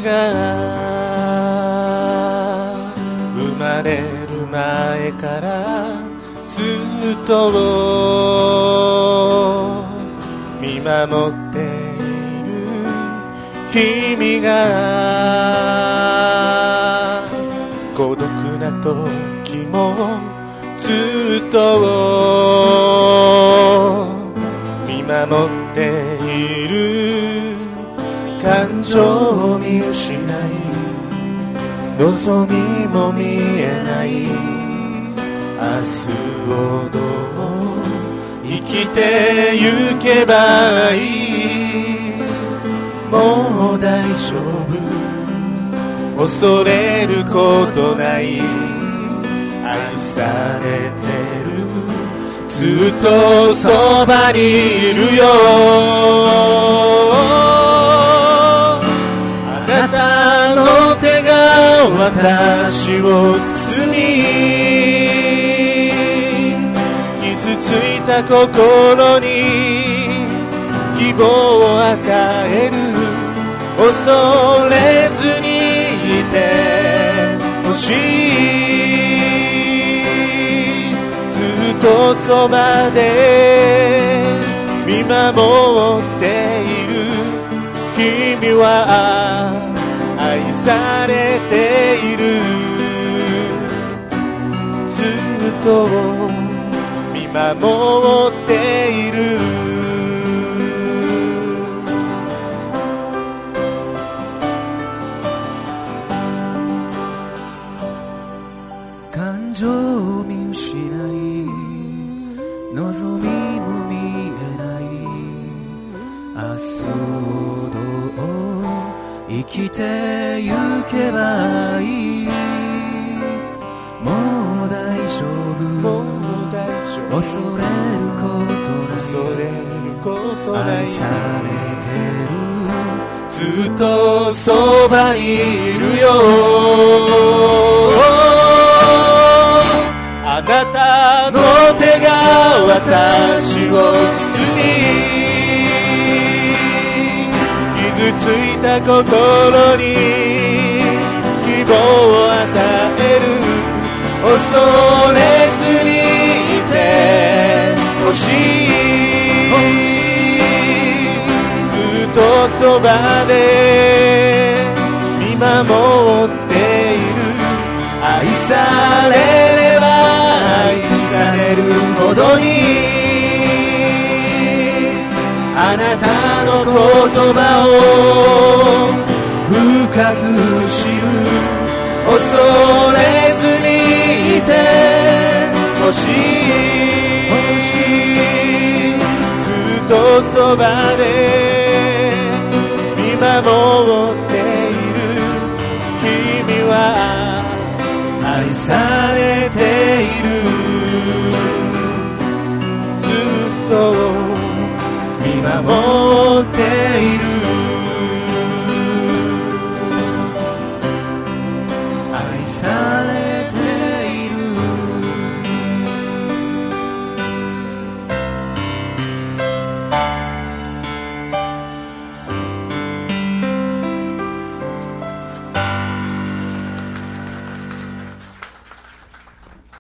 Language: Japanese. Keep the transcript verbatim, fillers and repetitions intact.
が生まれる前からずっと見守っている君が孤独な時もずっと見守っている感情を見失い望みも見えない明日をどう生きてゆけばいいもう大丈夫恐れることない愛されてるずっとそばにいるよあなたの手が私を包み傷ついた心に希望を与える恐れずにいてほしいずっとそばで見守っている君は愛されているずっと見守っている感情を見失い望みも見えない明日をどう生きてゆけばいいもう大丈夫もう大丈夫恐れることない愛されてるずっとそばにいるよあなたの手が私を包み傷ついた心に希望を与える恐れずにいてほしいずっとそばで見守っている愛されれば愛されるほどにあなたの言葉を深く知る恐れずにいてほしいずっとそばで見守っている君は愛されているずっと見守っている